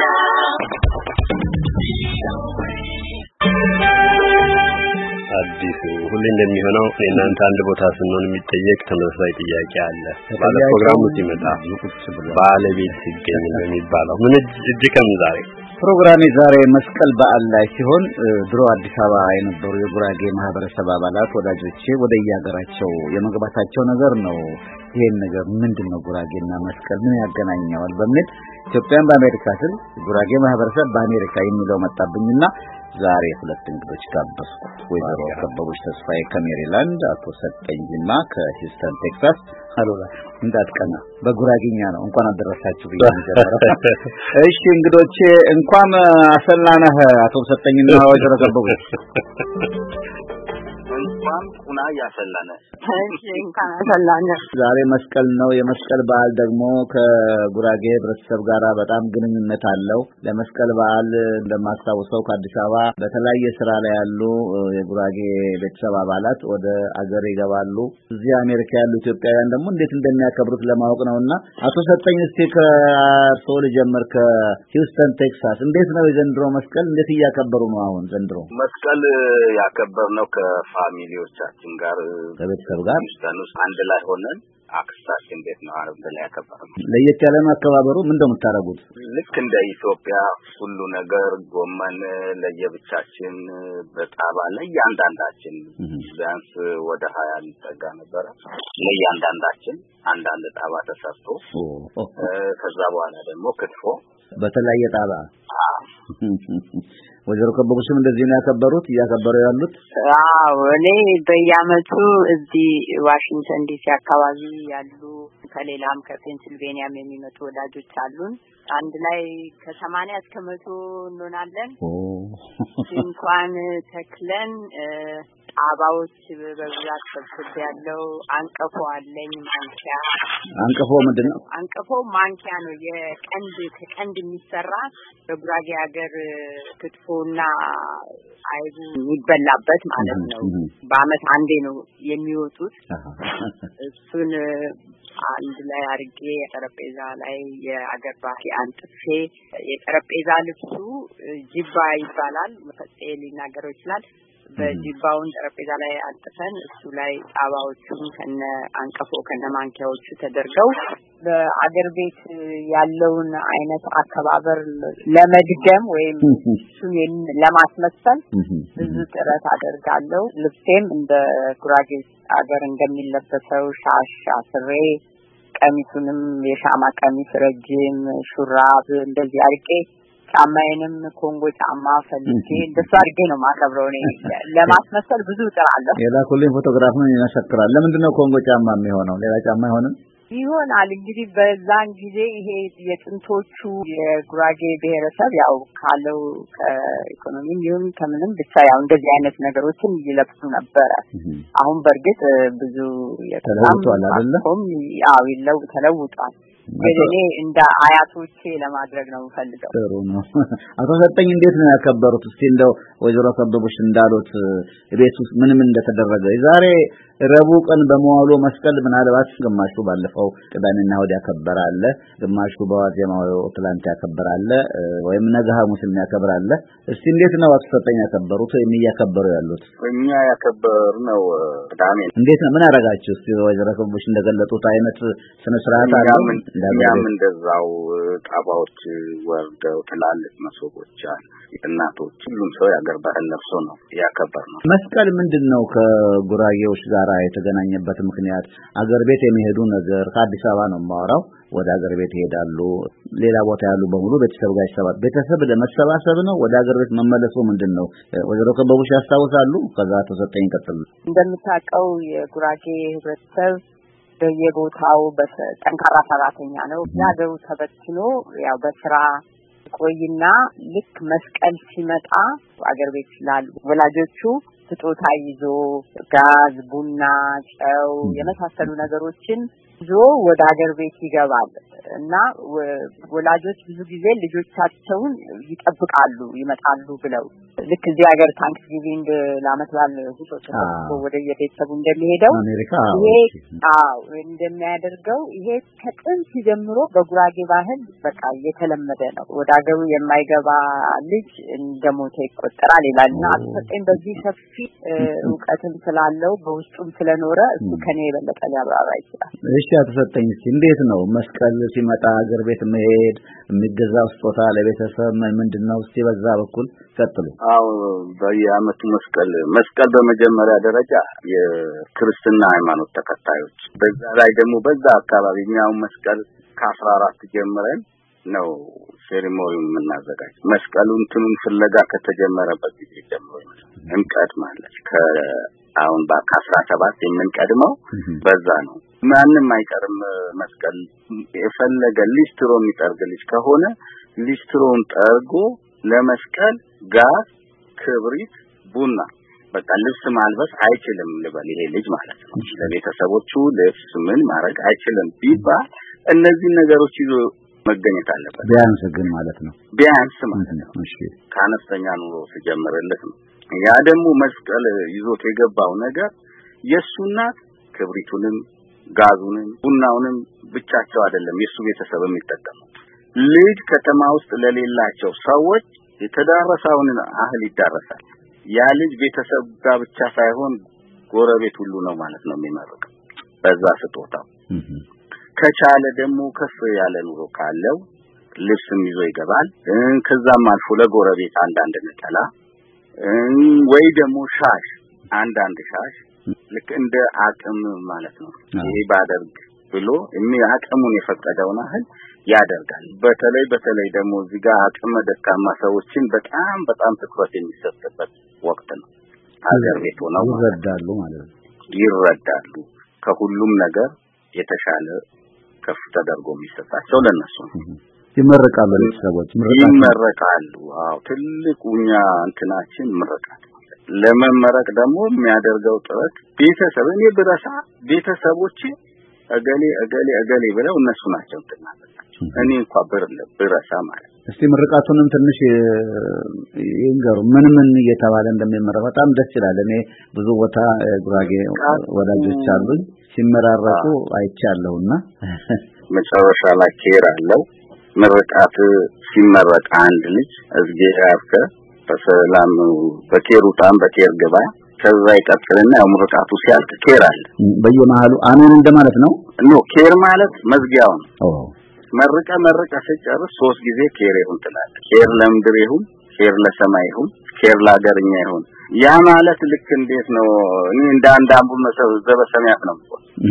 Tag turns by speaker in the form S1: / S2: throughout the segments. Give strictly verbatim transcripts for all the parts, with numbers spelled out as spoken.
S1: አዲሱ ሁሉ እንደሚሆነው እናንተ አንድ ቦታ ስንሆን የሚጠየቅ ተመሳሳይ ጥያቄ አለ። ባለ ፕሮግራሙ ሲመጣ ባለቤት ሲገኝ የሚባለው ምን እጅ ከምዛሬ
S2: ፕሮግራሜ ዛሬ መስቀል በዓል ላይ ሲሆን ድሮ አዲስ አበባ የነበሩ የጉራጌ ማህበረሰብ አባላት ወዳጆቼ ወደ ያገራቸው የመግባታቸው ነገር ነው። ይሄን ነገር ምንድነው ጉራጌና መስቀል ምን ያገናኘዋል በሚል ኢትዮጵያን በአሜሪካ ስል ጉራጌ ማህበረሰብ በአሜሪካ የሚለው መጣብኝና ዛሬ ሁለት እንግዶች ጋበዝኩ። ወይዘሮ ከበቡሽ ተስፋዬ ከሜሪላንድ፣ አቶ ሰጠኝ ጅማ ከሂውስተን ቴክሳስ። አሉላ እንዳትቀና በጉራጌኛ ነው እንኳን አደረሳችሁ ብያለሁ። እሺ እንግዶቼ እንኳን አሰላነህ አቶ ሰጠኝና ወይዘሮ ከበቡሽ
S3: እንኳን ቁና ያሰላነ
S4: እሺ እንኳን አሰላነ።
S2: ዛሬ መስቀል ነው። የመስቀል በዓል ደግሞ ከጉራጌ ህብረተሰብ ጋር በጣም ግንኙነት አለው። ለመስቀል በዓል እንደማስታውሰው ከአዲስ አበባ በተለያየ ስራ ላይ ያሉ የጉራጌ ቤተሰብ አባላት ወደ አገር ይገባሉ። እዚህ አሜሪካ ያሉ ኢትዮጵያውያን ደግሞ እንዴት እንደሚያከብሩት ለማወቅ ነውና አቶ ሰጠኝ እስቲ ከእርሶ ልጀምር። ከሂውስተን ቴክሳስ እንዴት ነው የዘንድሮ መስቀል እንዴት እያከበሩ ነው? አሁን ዘንድሮ
S3: መስቀል ያከበርነው ከፋሚሊዎቻችን ጋር
S2: ከቤተሰብ ጋር
S3: ሂውስተንስ አንድ ላይ ሆነን አክስታችን ቤት ነው አረብ ላይ ያከበርነው።
S2: ለየት ያለ አከባበሩ ምንድነው የምታረጉት?
S3: ልክ እንደ ኢትዮጵያ ሁሉ ነገር ጎመን ለየብቻችን በጣባ ላይ ያንዳንዳችን ቢያንስ ወደ ሀያ ሊጠጋ ነበር። ለያንዳንዳችን አንድ አንድ ጣባ ተሰርቶ ከዛ በኋላ ደግሞ ክትፎ
S2: በተለያየ ጣባ። ወይዘሮ ከበቡሽም እንደዚህ ነው ያከበሩት ያከበሩ ያሉት?
S4: አዎ እኔ በየዓመቱ እዚህ ዋሽንግተን ዲሲ አካባቢ ያሉ ከሌላም ከፔንሲልቬኒያም የሚመጡ ወዳጆች አሉን። አንድ ላይ ከሰማንያ እስከ መቶ እንሆናለን። እንኳን ተክለን ጣባዎች በብዛት ሰብስብ ያለው አንቀፎ አለኝ ማንኪያ።
S2: አንቀፎ ምንድነው?
S4: አንቀፎ ማንኪያ ነው የቀንድ ከቀንድ የሚሰራ በጉራጌ ሀገር ክትፎና አይቡ የሚበላበት ማለት ነው። በአመት አንዴ ነው የሚወጡት። እሱን አንድ ላይ አርጌ ጠረጴዛ ላይ የአገር ባህል አንጥፌ የጠረጴዛ ልብሱ ጅባ ይባላል። መፈጤ ሊናገረው ይችላል። በጅባውን ጠረጴዛ ላይ አንጥፈን እሱ ላይ ጣባዎቹን ከነ አንቀፎ ከነ ማንኪያዎቹ ተደርገው በአገር ቤት ያለውን አይነት አከባበር ለመድገም ወይም እሱን ለማስመሰል ብዙ ጥረት አደርጋለሁ። ልብሴም እንደ ጉራጌ አገር እንደሚለበሰው ሻሽ አስሬ ቀሚሱንም የሻማ ቀሚስ ረጅም ሹራብ እንደዚህ አርቄ ጫማዬንም ኮንጎ ጫማ ፈልጌ እንደሱ አድርጌ ነው ማከብረው። እኔ ለማስመሰል ብዙ ጥራለሁ።
S2: የላኩልኝ ፎቶግራፍ ነው ይመሰክራል። ለምንድን ነው ኮንጎ ጫማ የሚሆነው? ሌላ ጫማ አይሆንም?
S4: ይሆናል እንግዲህ በዛን ጊዜ ይሄ የጥንቶቹ የጉራጌ ብሔረሰብ ያው ካለው ከኢኮኖሚም ይሁን ከምንም ብቻ ያው እንደዚህ አይነት ነገሮችን ይለብሱ ነበር። አሁን በርግጥ ብዙ
S2: ተለውጧል አይደል?
S4: ያው ይለው ተለውጧል። እኔ እንደ አያቶቼ ለማድረግ ነው ፈልገው።
S2: ጥሩ ነው። አቶ ሰጠኝ እንዴት ነው ያከበሩት? እስቲ እንደው ወይዘሮ ከበቡሽ እንዳሉት ቤት ውስጥ ምን ምን እንደተደረገ ዛሬ ረቡዕ ቀን በመዋሉ መስቀል ምናልባት ግማሹ ባለፈው ቅዳሜና እሑድ ያከበራል፣ ግማሹ በዋዜማው ትላንት ያከበራል፣ ወይም ነገ ሐሙስ ያከበራል። እስቲ እንዴት ነው አቶ ሰጠኝ ያከበሩት ወይም እያከበሩ ያሉት?
S3: እኛ ያከበርነው ቅዳሜ።
S2: እንዴት ነው ምን አረጋችሁ? እስቲ ወይዘሮ ከበቡሽ እንደገለጡት አይነት ስነ ስርዓት አለ?
S3: ያም እንደዛው ጣባዎች ወርደው ትላልቅ መሶቦች አሉ። እናቶች ሁሉም ሰው ያገር ባህል ለብሶ ነው ያከበርነው።
S2: መስቀል ምንድነው ከጉራጌዎች ጋር የተገናኘበት ምክንያት? አገር ቤት የሚሄዱ ነገር ከአዲስ አበባ ነው የማወራው። ወደ አገር ቤት ይሄዳሉ። ሌላ ቦታ ያሉ በሙሉ ቤተሰብ ጋር ይሰባሰባሉ። ቤተሰብ ለመሰባሰብ ነው። ወደ አገር ቤት መመለሱ ምንድነው? ወይዘሮ ከበቡሽ ያስታውሳሉ? ከዛ ተሰጠኝ ቀጥሉ።
S4: እንደምታውቀው የጉራጌ ህብረተሰብ በየቦታው በጠንካራ ሰራተኛ ነው። ያገሩ ተበትኖ ያው በስራ ቆይና ልክ መስቀል ሲመጣ አገር ቤት ላሉ ወላጆቹ ስጦታ ይዞ ጋዝ፣ ቡና፣ ጨው የመሳሰሉ ነገሮችን ይዞ ወደ አገር ቤት ይገባል እና ወላጆች ብዙ ጊዜ ልጆቻቸውን ይጠብቃሉ ይመጣሉ ብለው ልክ እዚህ ሀገር ታንክስጊቪንግ ለዓመት በዓል ሁሉ ተሰብስቦ ወደ የቤተሰቡ እንደሚሄደው
S2: አሜሪካ
S4: ይሄ አዎ እንደሚያደርገው ይሄ ከጥንት ጀምሮ በጉራጌ ባህል በቃ የተለመደ ነው። ወደ ሀገሩ የማይገባ ልጅ እንደሞተ ይቆጠራል ይላልና አጥተን በዚህ ሰፊ ዕውቀትም ስላለው በውስጡም ስለኖረ እሱ ከኔ የበለጠ ሊያብራራ ይችላል።
S2: እሺ አትሰጠኝ እስኪ እንዴት ነው መስቀል ሲመጣ ሀገር ቤት መሄድ የሚገዛው ስጦታ ለቤተሰብ ምንድነው? እስቲ በዛ በኩል ቀጥሉ።
S3: አዎ በየዓመቱ መስቀል መስቀል በመጀመሪያ ደረጃ የክርስትና ሃይማኖት ተከታዮች በዛ ላይ ደግሞ በዛ አካባቢኛው መስቀል ከአስራ አራት ጀምረን ነው ሴሪሞኒውን የምናዘጋጅ። መስቀሉን ትኑን ፍለጋ ከተጀመረበት ጊዜ ጀምሮ እንቀድማለን። ከአሁን በአስራ ሰባት የምንቀድመው በዛ ነው። ማንንም አይቀርም መስቀል የፈለገ ሊስትሮ የሚጠርግ ልጅ ከሆነ ሊስትሮን ጠርጎ ለመስቀል ጋዝ፣ ክብሪት፣ ቡና በቃ ልብስ ማልበስ አይችልም ልበል ይሄ ልጅ ማለት ነው። ለቤተሰቦቹ ልብስ ምን ማድረግ አይችልም ቢባል እነዚህ ነገሮች ይዞ መገኘት አለበት።
S2: ቢያንስ ግን ማለት ነው
S3: ቢያንስ ማለት ነው። እሺ ከአነስተኛ ኑሮ ሲጀምርለት ነው። ያ ደግሞ መስቀል ይዞት የገባው ነገር የሱና ክብሪቱንም ጋዙንም ቡናውንም ብቻቸው አይደለም የሱ ቤተሰብ የሚጠቀመው። ልጅ ከተማ ውስጥ ለሌላቸው ሰዎች የተዳረሰውን አህል ይዳረሳል። ያ ልጅ ቤተሰብ ጋር ብቻ ሳይሆን ጎረቤት ሁሉ ነው ማለት ነው የሚመረቅ በዛ ስጦታው። ከቻለ ደግሞ ከፍ ያለ ኑሮ ካለው ልብስም ይዞ ይገባል። ከዛም አልፎ ለጎረቤት አንዳንድ ነጠላ ወይ ደግሞ ሻሽ አንዳንድ ሻሽ ልክ እንደ አቅም ማለት ነው ይሄ ባደርግ ብሎ የሚያቀሙን የፈቀደውን አህል ያደርጋል። በተለይ በተለይ ደግሞ እዚህ ጋር አቅመ ደካማ ሰዎችን በጣም በጣም ትኩረት የሚሰጥበት ወቅት ነው። ሀገር ቤት ሆነው
S2: ይረዳሉ ማለት ነው።
S3: ይረዳሉ ከሁሉም ነገር የተሻለ ከፍ ተደርጎ የሚሰጣቸው ለነሱ
S2: ይመረቃሉ። ለሰዎች
S3: ይመረቃሉ። አዎ ትልቁኛ እንትናችን ምረቃት። ለመመረቅ ደግሞ የሚያደርገው ጥረት ቤተሰብ እኔ ብረሳ ቤተሰቦች እገሌ እገሌ እገሌ ብለው እነሱ ናቸው እንትናቸው እኔ እንኳን ብረሳ ማለት።
S2: እስቲ ምርቃቱንም ትንሽ ይንገሩ ምን ምን እየተባለ እንደሚመረቅ በጣም ደስ ይላል። እኔ ብዙ ቦታ ጉራጌ ወዳጆች አሉኝ ሲመራረቁ አይቻለሁና
S3: መጨረሻ ላይ ኬር አለው። ምርቃት ሲመረቅ አንድ ልጅ እዝጌራርከ በሰላም በኬሩታም በኬር ገባ ከዛ ይቀጥልና ምርቃቱ ሲያልቅ ኬር አለ
S2: በየመሃሉ አሜን እንደማለት ነው።
S3: ኖ ኬር ማለት መዝጊያው ነው። ኦ መርቀ መርቀ ሲጨርስ ሶስት ጊዜ ኬር ይሁን ትላለህ። ኬር ለምድር ይሁን፣ ኬር ለሰማይ ይሁን፣ ኬር ለሀገርኛ ይሁን። ያ ማለት ልክ እንዴት ነው? እኔ እንደ አንድ አምቡ መሰው ዘበሰማያት ነው።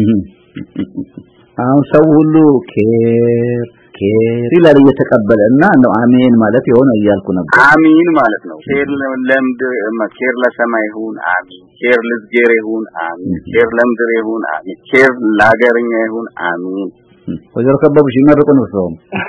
S2: አሁን ሰው ሁሉ ኬር ኬር ይላል እየተቀበለና ነው አሜን ማለት የሆነ እያልኩ ነበር።
S3: አሜን ማለት ነው። ኬር ለምድር ኬር ለሰማይ ይሁን አሜን፣ ኬር ለዝጌር ይሁን አሜን፣ ኬር ለምድር ይሁን አሜን፣ ኬር ለሀገርኛ ይሁን አሜን።
S2: ወጀር ከበብሽ ይመረቁ ነው ሰው።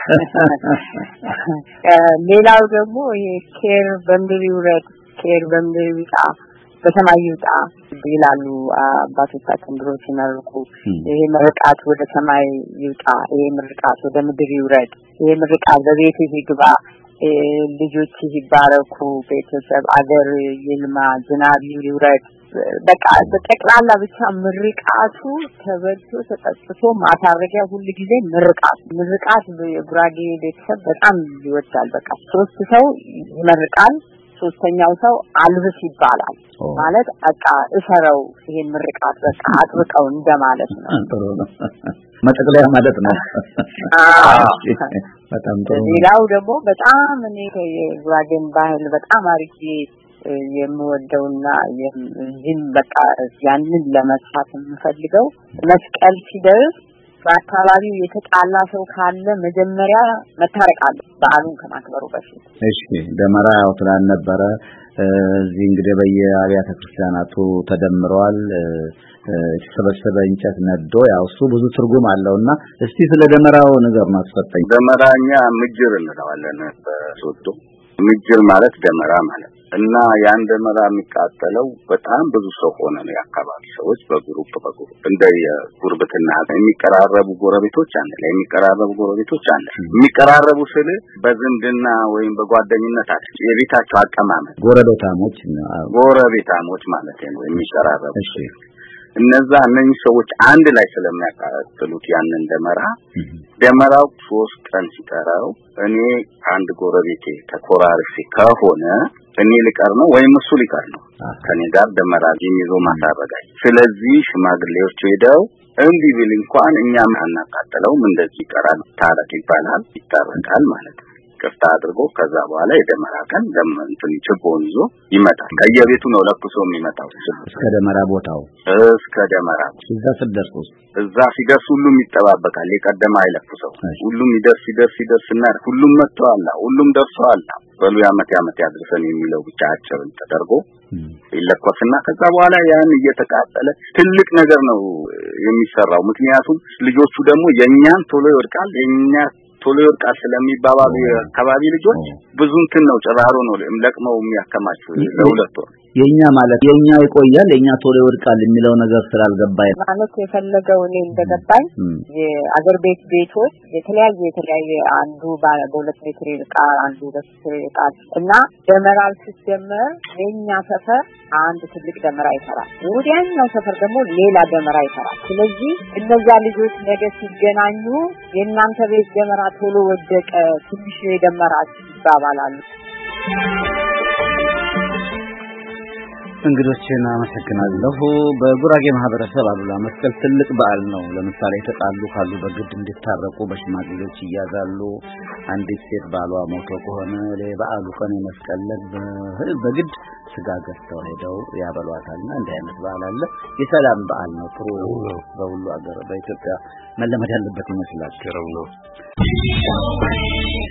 S4: ሌላው ደግሞ ይሄ ኬር በምድር ይውረድ፣ ኬር በምድር ይውጣ፣ በሰማይ ይውጣ ይላሉ አባቶቻችን ድሮ ሲመርቁ። ይሄ ምርቃት ወደ ሰማይ ይውጣ፣ ይሄ ምርቃት ወደ ምድር ይውረድ፣ ይሄ ምርቃት በቤት ይግባ፣ ልጆች ይባረኩ፣ ቤተሰብ አገር ይልማ፣ ዝናብ ይውረድ። በቃ በጠቅላላ ብቻ ምርቃቱ ተበልቶ ተጠጥቶ ማታረጊያ ሁሉ ጊዜ ምርቃት ምርቃት የጉራጌ ቤተሰብ በጣም ይወዳል። በቃ ሶስት ሰው ይመርቃል፣ ሶስተኛው ሰው አልብስ ይባላል። ማለት በቃ እሰረው ይሄን ምርቃት በቃ አጥብቀው እንደማለት ነው።
S2: ጥሩ ነው መጠቅለያ ማለት ነው።
S4: አዎ
S2: በጣም ጥሩ።
S4: ሌላው ደግሞ በጣም እኔ የጉራጌን ባህል በጣም አርጌ የምወደውና የዚህም በቃ ያንን ለመስራት የምፈልገው መስቀል ሲደርስ በአካባቢው የተጣላ ሰው ካለ መጀመሪያ መታረቅ አለ በዓሉን ከማክበሩ በፊት።
S2: እሺ ደመራ ያው ትላንት ነበረ እዚህ እንግዲህ በየአብያተ ክርስቲያናቱ ተደምረዋል። የተሰበሰበ እንጨት ነዶ ያው እሱ ብዙ ትርጉም አለውና እስቲ ስለ ደመራው ነገር ማስፈጠኝ።
S3: ደመራኛ ምጅር እንለዋለን በሶዶ። ምጅር ማለት ደመራ ማለት እና ያን ደመራ የሚቃጠለው በጣም ብዙ ሰው ሆነ ነው የአካባቢ ሰዎች በግሩፕ በግሩፕ እንደ የጉርብትና የሚቀራረቡ ጎረቤቶች አለ የሚቀራረቡ ጎረቤቶች አለ የሚቀራረቡ ስለ በዝምድና ወይም በጓደኝነት አለ የቤታቸው አቀማመጥ
S2: ጎረቤታሞች
S3: ጎረቤታሞች ማለት ነው የሚቀራረቡ እነዛ እነኚህ ሰዎች አንድ ላይ ስለሚያቃጥሉት ያንን ደመራ ደመራው ሶስት ቀን ሲቀረው እኔ አንድ ጎረቤቴ ተኮራርፌ ከሆነ እኔ ልቀር ነው ወይም እሱ ሊቀር ነው ከኔ ጋር ደመራ ይዞ ማሳረጋይ ስለዚህ ሽማግሌዎች ሄደው እንዲ ቢል እንኳን እኛም አናቃጥለውም እንደዚህ ይቀራል ታረቅ ይባላል ይታረቃል ማለት ነው ከፍታ አድርጎ ከዛ በኋላ የደመራ ቀን ደምንቱን ችቦን ይዞ ይመጣል ከየቤቱ ነው ለቅሶ የሚመጣው
S2: እስከ ደመራ ቦታው
S3: እስከ ደመራ
S2: እዛ ሲደርሱ
S3: እዛ ሲደርስ ሁሉም ይተባበቃል የቀደማ አይለቅሰው ሁሉም ይደርስ ይደርስ ይደርስና ሁሉም መጥቷል ሁሉም ደርሷል በሉ ያመት ያመት ያድርሰን የሚለው ብቻ አጭር ተደርጎ ይለቆስና ከዛ በኋላ ያን እየተቃጠለ ትልቅ ነገር ነው የሚሰራው ምክንያቱም ልጆቹ ደግሞ የኛን ቶሎ ይወድቃል የኛ ቶሎ ይወድቃል ስለሚባባሉ የአካባቢ ልጆች ብዙ እንትን ነው ጨራሮ ነው ለቅመው የሚያከማቹ ለሁለት ወር
S2: የኛ ማለት የኛ ይቆያል የኛ ቶሎ ይወድቃል የሚለው ነገር ስላልገባኝ
S4: ማለት የፈለገው እኔ እንደገባኝ የአገር ቤት ቤቶች የተለያየ የተለያየ አንዱ በሁለት ሜትር ይርቃል አንዱ በስር ይርቃል እና ደመራል ሲጀመር የኛ ሰፈር አንድ ትልቅ ደመራ ይሰራል ወዲያኛው ሰፈር ደግሞ ሌላ ደመራ ይሰራል ስለዚህ እነዛ ልጆች ነገ ሲገናኙ የእናንተ ቤት ደመራ ቶሎ ወደቀ ትንሽ ደመራ ይባባላሉ
S2: እንግዶችን አመሰግናለሁ በጉራጌ ማህበረሰብ አሉላ መስቀል ትልቅ በዓል ነው ለምሳሌ ተጣሉ ካሉ በግድ እንዲታረቁ በሽማግሌዎች ይያዛሉ አንዲት ሴት ባሏ ሞቶ ከሆነ ለበዓሉ ቀን መስቀልለት በግድ ስጋ ገዝተው ሄደው ያበሏታልና እንደ አይነት በዓል አለ የሰላም በዓል ነው ጥሩ በሁሉ አገር በኢትዮጵያ መለመድ ያለበት ይመስላል
S1: ነው